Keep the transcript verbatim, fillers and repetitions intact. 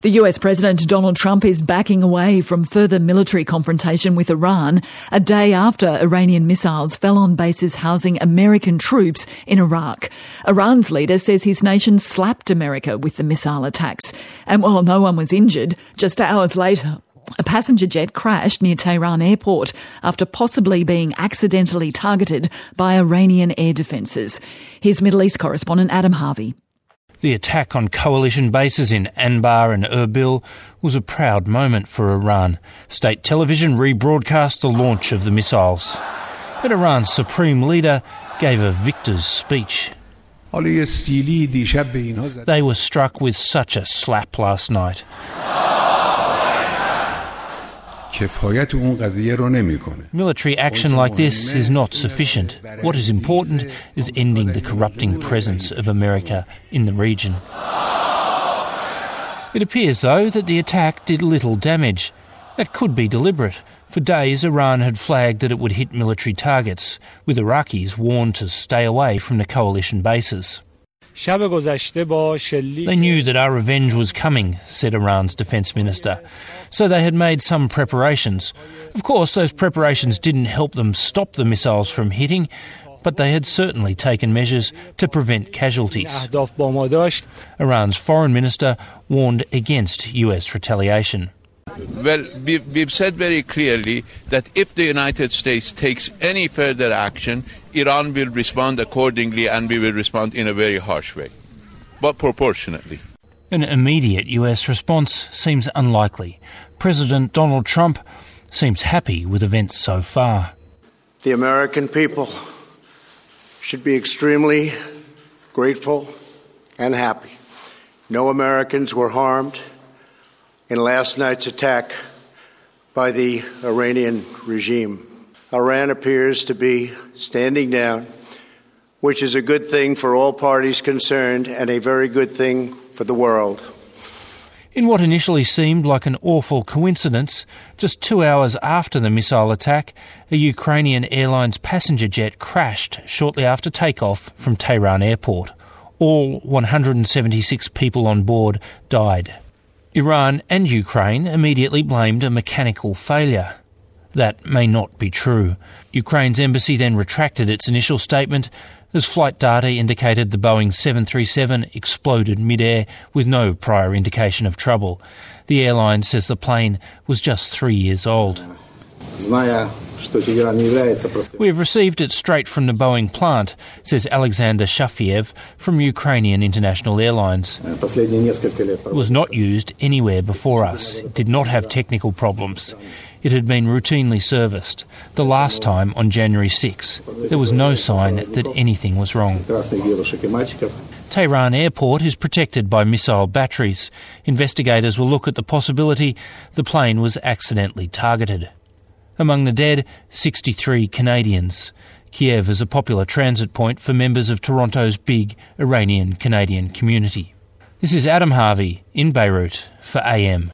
The U S President Donald Trump is backing away from further military confrontation with Iran a day after Iranian missiles fell on bases housing American troops in Iraq. Iran's leader says his nation slapped America with the missile attacks. And while no one was injured, just hours later, a passenger jet crashed near Tehran airport after possibly being accidentally targeted by Iranian air defences. Here's Middle East correspondent Adam Harvey. The attack on coalition bases in Anbar and Erbil was a proud moment for Iran. State television rebroadcast the launch of the missiles. But Iran's supreme leader gave a victor's speech. They were struck with such a slap last night. Military action like this is not sufficient. What is important is ending the corrupting presence of America in the region. It appears, though, that the attack did little damage. That could be deliberate. For days, Iran had flagged that it would hit military targets, with Iraqis warned to stay away from the coalition bases. They knew that our revenge was coming, said Iran's defence minister. So they had made some preparations. Of course, those preparations didn't help them stop the missiles from hitting, but they had certainly taken measures to prevent casualties. Iran's foreign minister warned against U S retaliation. Well, we've said very clearly that if the United States takes any further action, Iran will respond accordingly, and we will respond in a very harsh way, but proportionately. An immediate U S response seems unlikely. President Donald Trump seems happy with events so far. The American people should be extremely grateful and happy. No Americans were harmed in last night's attack by the Iranian regime. Iran appears to be standing down, which is a good thing for all parties concerned and a very good thing for the world. In what initially seemed like an awful coincidence, just two hours after the missile attack, a Ukrainian Airlines passenger jet crashed shortly after takeoff from Tehran airport. All one hundred seventy-six people on board died. Iran and Ukraine immediately blamed a mechanical failure. That may not be true. Ukraine's embassy then retracted its initial statement as flight data indicated the Boeing seven thirty-seven exploded mid-air with no prior indication of trouble. The airline says the plane was just three years old. We have received it straight from the Boeing plant, says Alexander Shafiev from Ukrainian International Airlines. It was not used anywhere before us. It did not have technical problems. It had been routinely serviced. The last time on January sixth, there was no sign that anything was wrong. Tehran airport is protected by missile batteries. Investigators will look at the possibility the plane was accidentally targeted. Among the dead, sixty-three Canadians. Kiev is a popular transit point for members of Toronto's big Iranian-Canadian community. This is Adam Harvey in Beirut for A M.